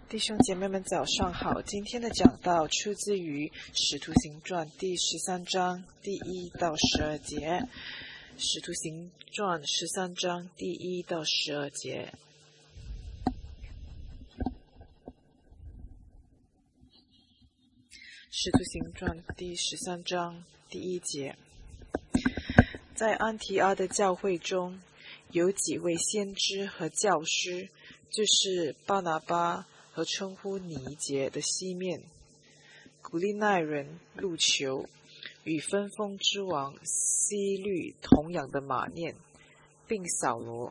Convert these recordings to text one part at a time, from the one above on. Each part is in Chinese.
弟兄姐妹们早上好，今天的讲道出自于使徒行传第13章第1到12节。使徒行传13章第1到12节。使徒行传第13章第1节，在安提阿的教会中有几位先知和教师，就是巴拿巴和称呼尼结的西面、古利奈人路求与分封之王希律同养的马念，并扫罗。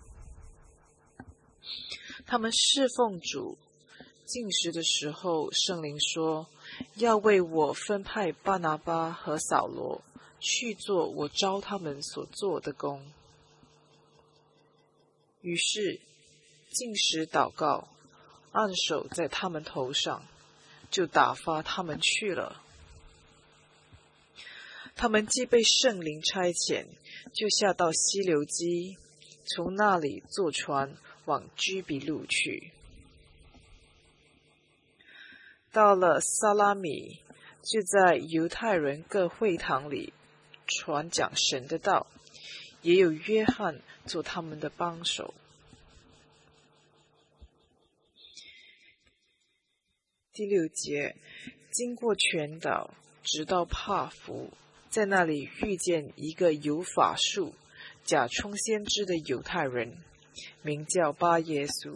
他们侍奉主，禁食的时候，圣灵说，要为我分派巴拿巴和扫罗去做我召他们所做的工。于是禁食祷告，按手在他们头上，就打发他们去了。他们既被圣灵差遣，就下到西流基，从那里坐船往居比路去。到了撒拉米，就在犹太人各会堂里传讲神的道，也有约翰做他们的帮手。第6节，经过全岛，直到帕福，在那里遇见一个有法术、假充先知的犹太人，名叫巴耶稣。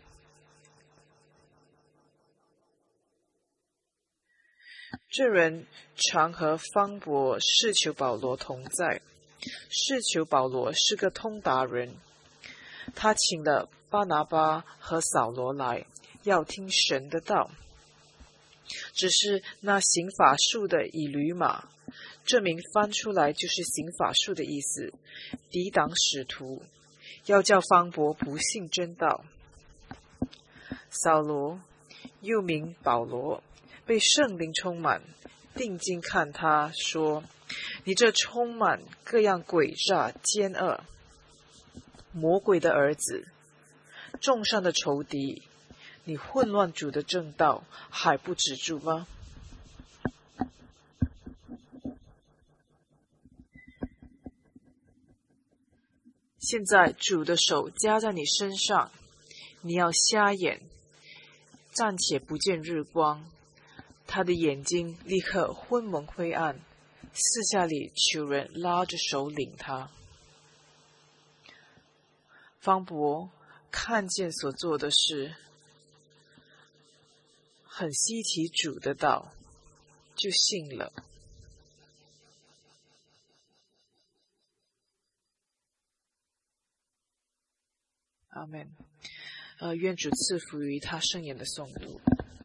这人常和方伯试求保罗同在，试求保罗是个通达人。他请了巴拿巴和扫罗来，要听神的道。只是那行法术的以吕马，这名翻出来就是行法术的意思，抵挡使徒，要叫方伯不信真道。扫罗又名保罗，被圣灵充满，定睛看他，说，你这充满各样诡诈奸恶魔鬼的儿子，众上的仇敌，你混乱主的正道，还不止住吗？现在主的手加在你身上，你要瞎眼，暂且不见日光。他的眼睛立刻昏蒙灰暗，四下里求人拉着手领他。方伯看见所做的事，很稀奇主的道，就信了。阿们。愿主赐福于他圣言的诵读。